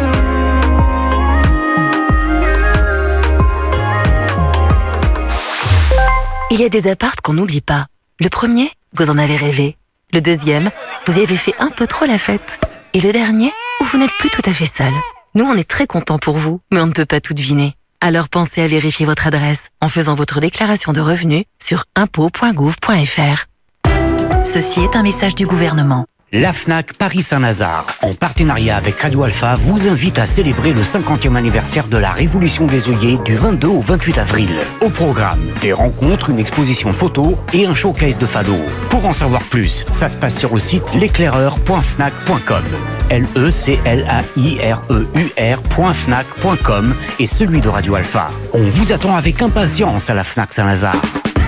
Il y a des apparts qu'on n'oublie pas. Le premier, vous en avez rêvé. Le deuxième, vous y avez fait un peu trop la fête. Et le dernier, où vous n'êtes plus tout à fait seul. Nous, on est très contents pour vous, mais on ne peut pas tout deviner. Alors pensez à vérifier votre adresse en faisant votre déclaration de revenus sur impôts point gouv point fr. Ceci est un message du gouvernement. La Fnac Paris Saint-Lazare, en partenariat avec Radio Alpha, vous invite à célébrer le cinquantième anniversaire de la Révolution des œillets du vingt-deux au vingt-huit avril. Au programme, des rencontres, une exposition photo et un showcase de fado. Pour en savoir plus, ça se passe sur le site l'éclaireur point fnac point com. L E C L A I R E U R point fnac point com et celui de Radio Alpha. On vous attend avec impatience à la Fnac Saint-Lazare.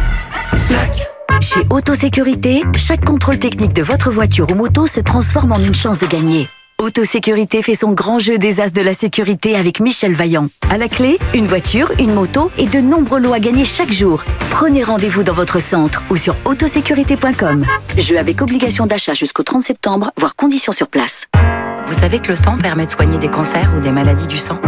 Fnac. Chez Autosécurité, chaque contrôle technique de votre voiture ou moto se transforme en une chance de gagner. Autosécurité fait son grand jeu des as de la sécurité avec Michel Vaillant. À la clé, une voiture, une moto et de nombreux lots à gagner chaque jour. Prenez rendez-vous dans votre centre ou sur autosécurité point com. Jeu avec obligation d'achat jusqu'au trente septembre, voire conditions sur place. Vous savez que le sang permet de soigner des cancers ou des maladies du sang?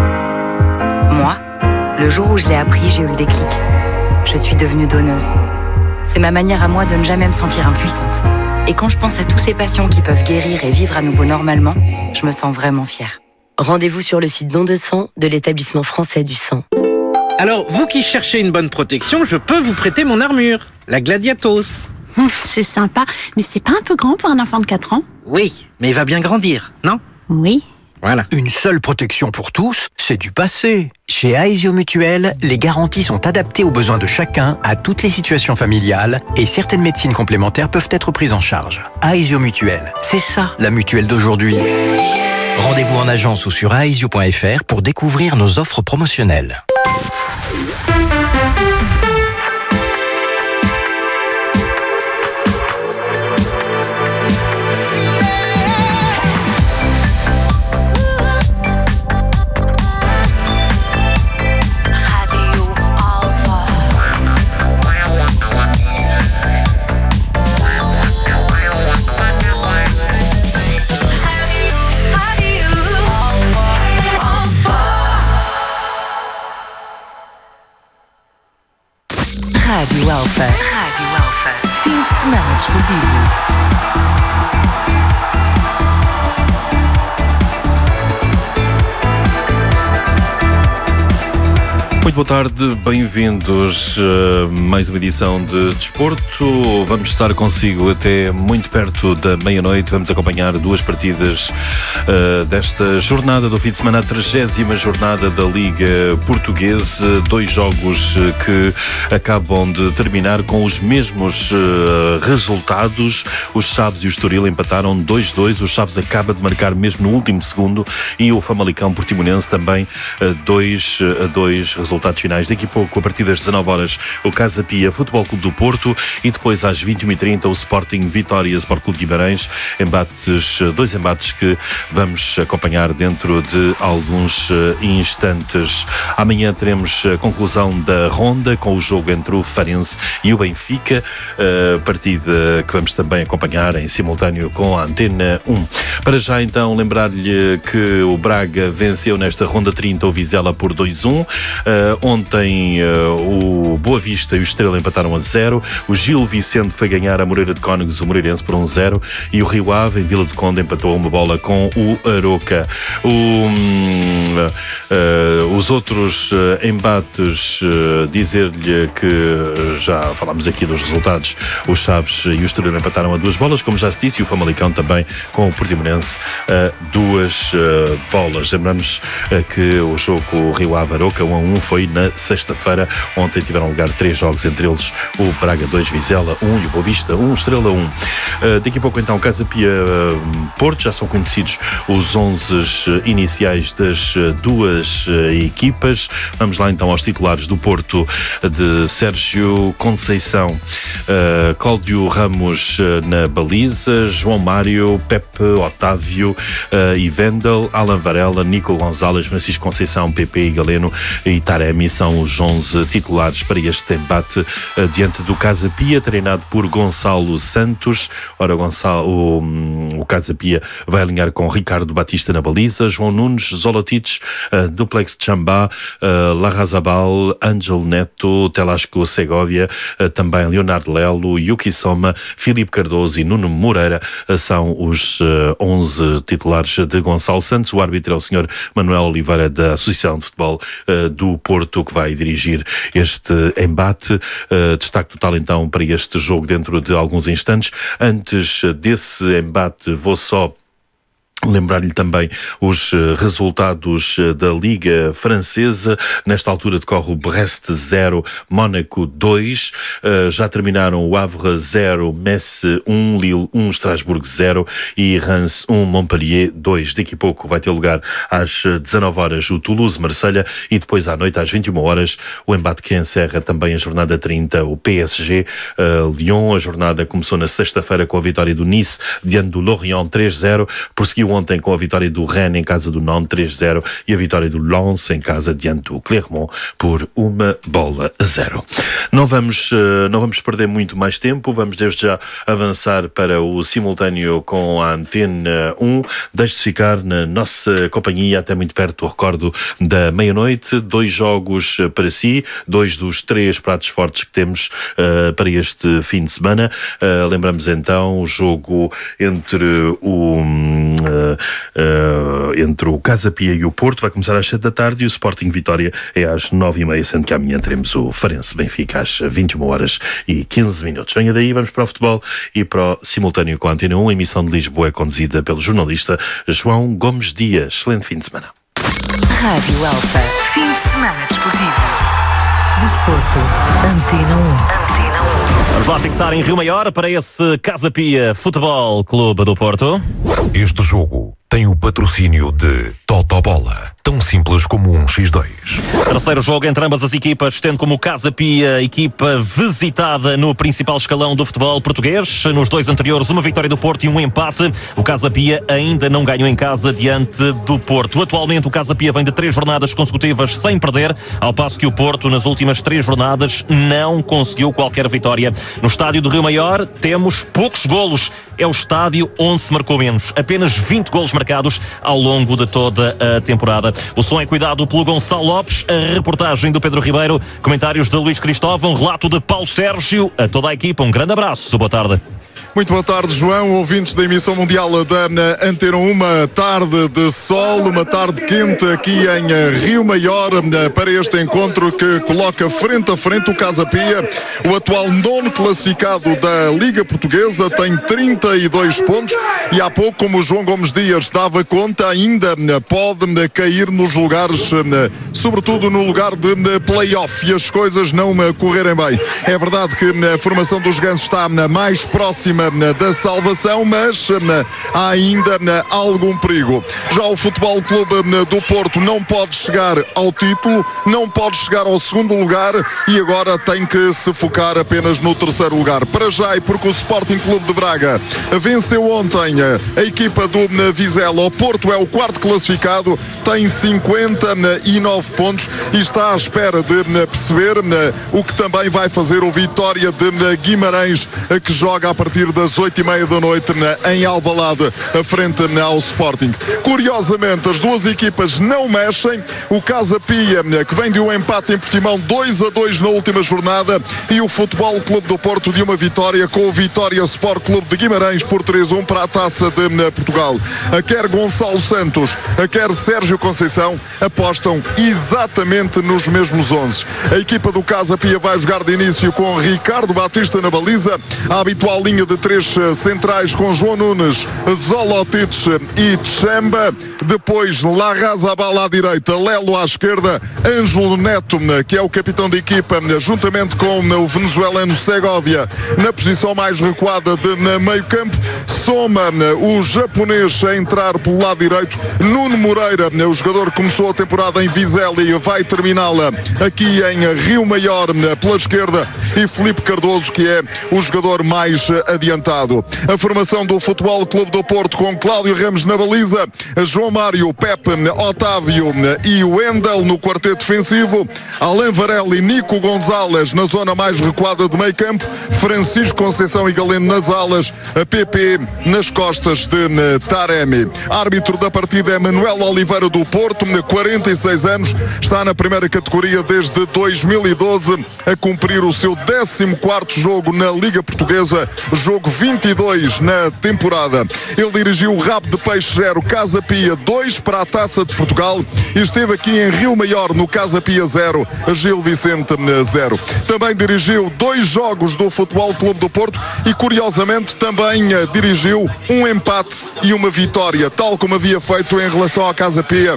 Moi, le jour où je l'ai appris, j'ai eu le déclic. Je suis devenue donneuse. C'est ma manière à moi de ne jamais me sentir impuissante. Et quand je pense à tous ces patients qui peuvent guérir et vivre à nouveau normalement, je me sens vraiment fière. Rendez-vous sur le site Don de sang de l'établissement français du sang. Alors, vous qui cherchez une bonne protection, je peux vous prêter mon armure, la Gladiatos. Hum, c'est sympa, mais c'est pas un peu grand pour un enfant de quatre ans? Oui, mais il va bien grandir, non? Oui. Voilà. Une seule protection pour tous, c'est du passé. Chez Aesio Mutuel, les garanties sont adaptées aux besoins de chacun, à toutes les situations familiales, et certaines médecines complémentaires peuvent être prises en charge. Aesio Mutuel, c'est ça la mutuelle d'aujourd'hui. Rendez-vous en agence ou sur aesio point fr pour découvrir nos offres promotionnelles. Rádio Alfa. Rádio Alfa. Fim de semana desportivo. Muito boa tarde, bem-vindos a mais uma edição de Desporto. Vamos estar consigo até muito perto da meia-noite. Vamos acompanhar duas partidas uh, desta jornada do fim de semana, a trigésima jornada da Liga Portuguesa. Dois jogos que acabam de terminar com os mesmos uh, resultados. Os Chaves e o Estoril empataram dois a dois. O Chaves acaba de marcar mesmo no último segundo e o Famalicão Portimonense também uh, dois a dois resultados finais. Daqui a pouco, a partir das dezanove horas, o Casa Pia Futebol Clube do Porto e depois às vinte e uma e trinta o Sporting Vitória Sport Clube Guimarães. Embates, dois embates que vamos acompanhar dentro de alguns instantes. Amanhã teremos a conclusão da ronda com o jogo entre o Farense e o Benfica, partida que vamos também acompanhar em simultâneo com a Antena um. Para já então lembrar-lhe que o Braga venceu nesta ronda trinta o Vizela por dois a um. Uh, ontem uh, o Boa Vista e o Estrela empataram a zero. O Gil Vicente foi ganhar a Moreira de Cónegos, o Moreirense, por um zero. E o Rio Ave, em Vila de Conde, empatou uma bola com o Aroca. O, uh, uh, os outros uh, embates, uh, dizer-lhe que já falámos aqui dos resultados. Os Chaves e o Estrela empataram a duas bolas, como já se disse, e o Famalicão também com o Portimonense a duas uh, bolas. Lembramos uh, que o jogo Rio Ave Aroca um a um foi na sexta-feira. Ontem tiveram lugar três jogos, entre eles o Braga dois, Vizela um e o Boa Vista um, Estrela um. Uh, daqui a pouco então Casa Pia uh, Porto, já são conhecidos os onze iniciais das duas uh, equipas. Vamos lá então aos titulares do Porto, de Sérgio Conceição, uh, Cláudio Ramos uh, na baliza, João Mário, Pepe, Otávio uh, e Vendel, Alan Varela, Nico Gonzalez, Francisco Conceição, Pepe e Galeno e Taremi são os onze titulares para este embate uh, diante do Casa Pia, treinado por Gonçalo Santos. Ora, Gonçalo, o, o Casa Pia vai alinhar com Ricardo Batista na baliza, João Nunes, Zolotic, uh, Duplex Chambá, uh, Larrazabal, Ângelo Neto, Telasco Segovia, uh, também Leonardo Lelo, Yuki Soma, Filipe Cardoso e Nuno Moreira uh, são os uh, onze titulares de Gonçalo Santos. O árbitro é o senhor Manuel Oliveira, da Associação de Futebol uh, do Porto, que vai dirigir este embate. Uh, destaque total então para este jogo dentro de alguns instantes. Antes desse embate, vou só lembrar-lhe também os resultados da Liga Francesa. Nesta altura decorre o Brest zero, Mónaco dois. Uh, já terminaram o Havre zero, Metz um, Lille um, Strasbourg zero e Reims um, Montpellier dois. Daqui a pouco vai ter lugar às dezanove horas o Toulouse-Marselha e depois à noite às vinte e uma horas o embate que encerra também a jornada trinta, o P S G-Lyon. Uh, a jornada começou na sexta-feira com a vitória do Nice diante do Lorient três a zero. Prosseguiu ontem com a vitória do Rennes em casa do Nantes três a zero e a vitória do Lens em casa diante do Clermont por uma bola a zero. Não vamos, não vamos perder muito mais tempo, vamos desde já avançar para o simultâneo com a Antena um. Deixe-se ficar na nossa companhia até muito perto, recordo, da meia-noite. Dois jogos para si, dois dos três pratos fortes que temos uh, para este fim de semana. Uh, lembramos então o jogo entre o uh, Uh, entre o Casa Pia e o Porto vai começar às sete da tarde e o Sporting Vitória é às nove e meia, sendo que amanhã teremos o Farense Benfica às vinte e uma horas e quinze minutos. Venha daí, vamos para o futebol e para o simultâneo com a Antena um. A emissão de Lisboa é conduzida pelo jornalista João Gomes Dias. Excelente fim de semana. Rádio Alfa, fim de semana desportivo. Desporto, Antena um. Vamos lá fixar em Rio Maior para esse Casa Pia Futebol Clube do Porto. Este jogo tem o patrocínio de Totobola, tão simples como um xis dois. Terceiro jogo entre ambas as equipas, tendo como Casa Pia equipa visitada no principal escalão do futebol português. Nos dois anteriores, uma vitória do Porto e um empate. O Casa Pia ainda não ganhou em casa diante do Porto. Atualmente o Casa Pia vem de três jornadas consecutivas sem perder, ao passo que o Porto nas últimas três jornadas não conseguiu qualquer vitória. No estádio do Rio Maior temos poucos golos. É o estádio onde se marcou menos. Apenas vinte golos marcados ao longo de toda a temporada. jornada. O som é cuidado pelo Gonçalo Lopes, a reportagem do Pedro Ribeiro, comentários de Luís Cristóvão, relato de Paulo Sérgio. A toda a equipa, um grande abraço. Boa tarde. Muito boa tarde, João, ouvintes da emissão mundial da Antena um, uma tarde de sol, uma tarde quente aqui em Rio Maior, para este encontro que coloca frente a frente o Casa Pia, o atual nono classificado da Liga Portuguesa, tem trinta e dois pontos e há pouco, como o João Gomes Dias dava conta, ainda pode cair nos lugares, sobretudo no lugar de play-off, e as coisas não correrem bem. É verdade que a formação dos Gansos está mais próxima da salvação, mas há ainda algum perigo. Já o Futebol Clube do Porto não pode chegar ao título, não pode chegar ao segundo lugar e agora tem que se focar apenas no terceiro lugar. Para já, e porque o Sporting Clube de Braga venceu ontem a equipa do Vizela, o Porto é o quarto classificado, tem cinquenta e nove pontos e está à espera de perceber o que também vai fazer o Vitória de Guimarães, que joga a partir das oito e meia da noite em Alvalade, frente ao Sporting. Curiosamente, as duas equipas não mexem. O Casa Pia, que vem de um empate em Portimão dois a dois na última jornada, e o Futebol Clube do Porto de uma vitória com o Vitória Sport Clube de Guimarães por três a um para a Taça de Portugal. Quer Gonçalo Santos, quer Sérgio Conceição apostam exatamente nos mesmos onze. A equipa do Casa Pia vai jogar de início com Ricardo Batista na baliza, a habitual linha de três centrais com João Nunes, Zolotic e Tchamba. Depois Larrazabal à direita, Lelo à esquerda, Ângelo Neto, que é o capitão da equipa, juntamente com o venezuelano Segovia na posição mais recuada de meio campo. Soma o japonês a entrar pelo lado direito, Nuno Moreira, o jogador que começou a temporada em Vizela e vai terminá-la aqui em Rio Maior pela esquerda, e Filipe Cardoso, que é o jogador mais adiantado. A formação do Futebol Clube do Porto com Cláudio Ramos na baliza, João Mário, Pepe, Otávio e Wendel no quarteto defensivo, Alain Varela e Nico Gonzalez na zona mais recuada de meio campo, Francisco Conceição e Galeno nas alas, a P P nas costas de Taremi. Árbitro da partida é Manuel Oliveira do Porto, quarenta e seis anos, está na primeira categoria desde dois mil e doze, a cumprir o seu décimo quarto jogo na Liga Portuguesa, jogo vinte e dois na temporada. Ele dirigiu o Rabo de Peixe zero, Casa Pia dois para a Taça de Portugal e esteve aqui em Rio Maior no Casa Pia zero, Gil Vicente zero. Também dirigiu dois jogos do Futebol Clube do Porto e, curiosamente, também dirigiu um empate e uma vitória, tal como havia feito em relação à Casa Pia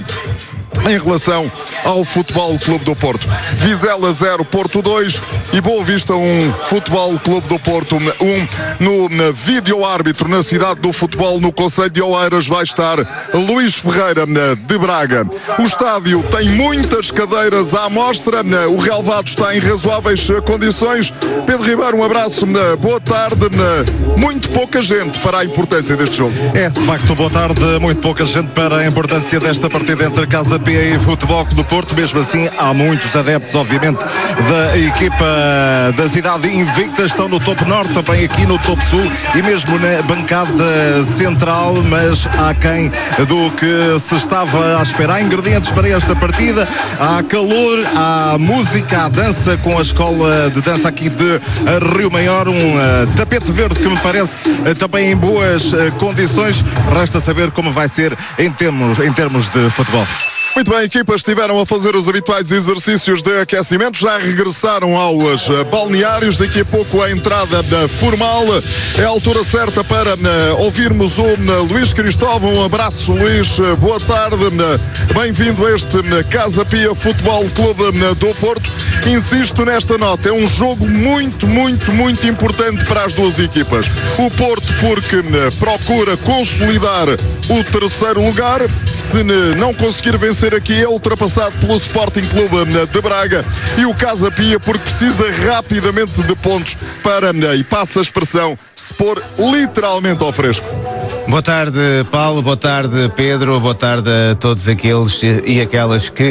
em relação ao Futebol Clube do Porto. Vizela zero, Porto dois e Boa Vista um, Futebol Clube do Porto um. No, no vídeo árbitro na cidade do futebol, no Concelho de Oeiras, vai estar Luís Ferreira de Braga. O estádio tem muitas cadeiras à mostra, o relvado está em razoáveis condições. Pedro Ribeiro, um abraço, boa tarde. Muito pouca gente para a importância deste jogo. É, de facto, boa tarde. Muito pouca gente para a importância desta partida entre Casa Pia e Futebol Clube do Porto. Mesmo assim, há muitos adeptos, obviamente, da equipa da cidade invicta. Estão no topo norte, também aqui no topo sul e mesmo na bancada central, mas há quem do que se estava a esperar. Há ingredientes para esta partida, há calor, há música, há dança com a escola de dança aqui de Rio Maior, um uh, tapete verde que me parece uh, também em boas uh, condições. Resta saber como vai ser em termos, em termos de futebol. Muito bem, equipas estiveram a fazer os habituais exercícios de aquecimento, já regressaram aos balneários, daqui a pouco a entrada formal. É a altura certa para uh, ouvirmos o uh, Luís Cristóvão. Um abraço, Luís, uh, boa tarde, uh, bem-vindo a este uh, Casa Pia Futebol Clube uh, do Porto. Insisto nesta nota, é um jogo muito, muito, muito importante para as duas equipas. O Porto porque uh, procura consolidar o terceiro lugar, se uh, não conseguir vencer aqui é ultrapassado pelo Sporting Clube de Braga, e o Casa Pia porque precisa rapidamente de pontos para, e passa a expressão, se pôr literalmente ao fresco. Boa tarde, Paulo, boa tarde, Pedro, boa tarde a todos aqueles e aquelas que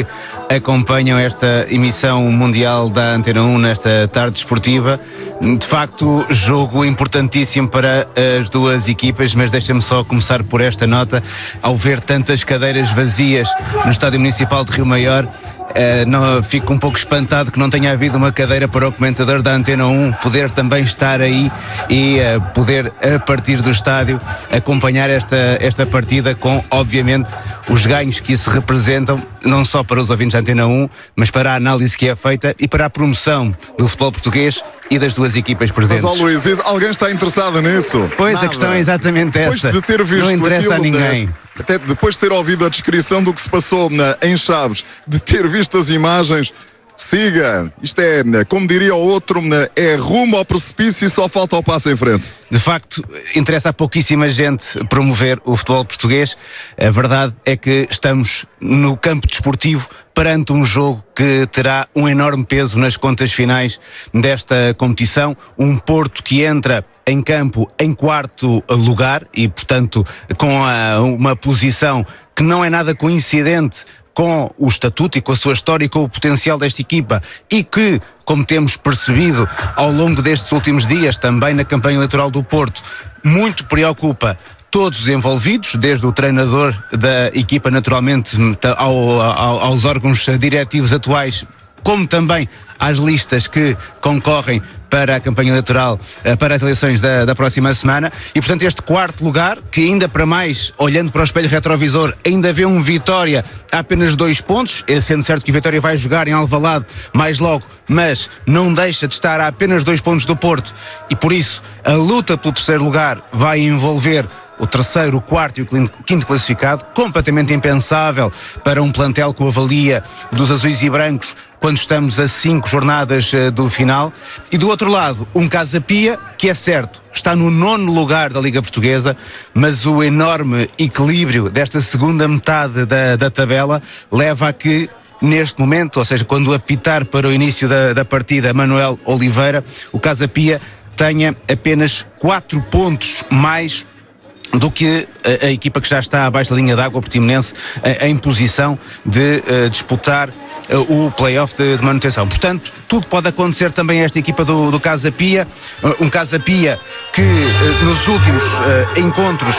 acompanham esta emissão mundial da Antena um nesta tarde esportiva. De facto, jogo importantíssimo para as duas equipas, mas deixa-me só começar por esta nota. Ao ver tantas cadeiras vazias no Estádio Municipal de Rio Maior, Uh, não, fico um pouco espantado que não tenha havido uma cadeira para o comentador da Antena um poder também estar aí e uh, poder, a partir do estádio, acompanhar esta, esta partida com, obviamente, os ganhos que isso representam, não só para os ouvintes da Antena um, mas para a análise que é feita e para a promoção do futebol português e das duas equipas presentes. Mas, ó Luís, alguém está interessado nisso? Pois, Nada. A questão é exatamente essa. Depois de ter visto não interessa aquilo, a ninguém. Né? Até depois de ter ouvido a descrição do que se passou na, em Chaves, de ter visto as imagens, siga. Isto é, como diria o outro, é rumo ao precipício e só falta o passo em frente. De facto, interessa a pouquíssima gente promover o futebol português. A verdade é que estamos no campo desportivo perante um jogo que terá um enorme peso nas contas finais desta competição. Um Porto que entra em campo em quarto lugar e, portanto, com a, uma posição que não é nada coincidente com o estatuto e com a sua história e com o potencial desta equipa, e que, como temos percebido ao longo destes últimos dias, também na campanha eleitoral do Porto, muito preocupa todos os envolvidos, desde o treinador da equipa, naturalmente, ao, ao, aos órgãos diretivos atuais, como também às listas que concorrem para a campanha eleitoral, para as eleições da, da próxima semana. E, portanto, este quarto lugar, que ainda para mais, olhando para o espelho retrovisor, ainda vê um Vitória a apenas dois pontos, sendo certo que o Vitória vai jogar em Alvalade mais logo, mas não deixa de estar a apenas dois pontos do Porto, e por isso a luta pelo terceiro lugar vai envolver o terceiro, o quarto e o quinto classificado, completamente impensável para um plantel com a valia dos azuis e brancos quando estamos a cinco jornadas uh, do final. E do outro lado, um Casa Pia, que é certo, está no nono lugar da Liga Portuguesa, mas o enorme equilíbrio desta segunda metade da, da tabela leva a que, neste momento, ou seja, quando apitar para o início da, da partida Manuel Oliveira, o Casa Pia tenha apenas quatro pontos mais do que a, a equipa que já está abaixo da linha d'água, o Portimonense, a, em posição de uh, disputar uh, o play-off de, de manutenção. Portanto, tudo pode acontecer também a esta equipa do, do Casa Pia, uh, um Casa Pia que uh, nos últimos uh, encontros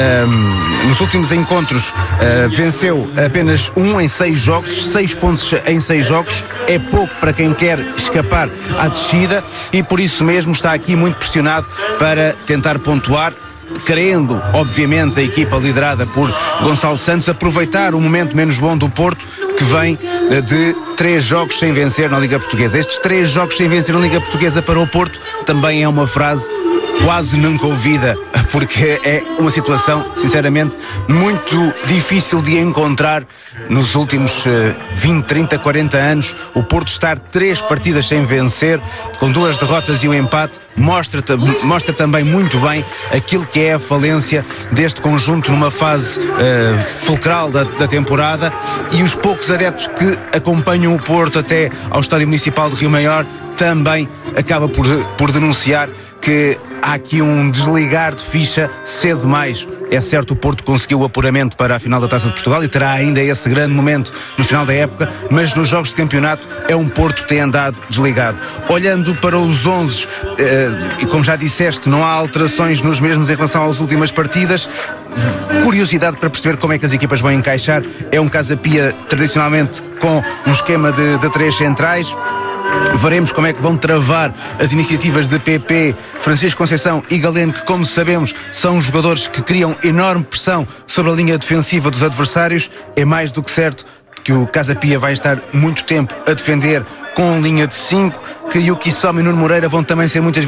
uh, nos últimos encontros uh, venceu apenas um em seis jogos, seis pontos em seis jogos, é pouco para quem quer escapar à descida, e por isso mesmo está aqui muito pressionado para tentar pontuar, querendo, obviamente, a equipa liderada por Gonçalo Santos aproveitar o momento menos bom do Porto, que vem de três jogos sem vencer na Liga Portuguesa. Estes três jogos sem vencer na Liga Portuguesa para o Porto também é uma frase quase nunca ouvida, porque é uma situação, sinceramente, muito difícil de encontrar nos últimos vinte, trinta, quarenta anos. O Porto estar três partidas sem vencer, com duas derrotas e um empate, mostra, mostra também muito bem aquilo que é a falência deste conjunto numa fase uh, fulcral da, da temporada, e os poucos adeptos que acompanham o Porto até ao Estádio Municipal de Rio Maior também acaba por, por denunciar que há aqui um desligar de ficha cedo demais. É certo, o Porto conseguiu o apuramento para a final da Taça de Portugal e terá ainda esse grande momento no final da época, mas nos jogos de campeonato é um Porto que tem andado desligado. Olhando para os onze, eh, e como já disseste, não há alterações nos mesmos em relação às últimas partidas. Curiosidade para perceber como é que as equipas vão encaixar. É um Casa Pia tradicionalmente com um esquema de, de três centrais. Veremos como é que vão travar as iniciativas de P P, Francisco Conceição e Galeno, que, como sabemos, são jogadores que criam enorme pressão sobre a linha defensiva dos adversários. É mais do que certo que o Casa Pia vai estar muito tempo a defender com linha de cinco, que Yuki Somo e Nuno Moreira vão também ser muitas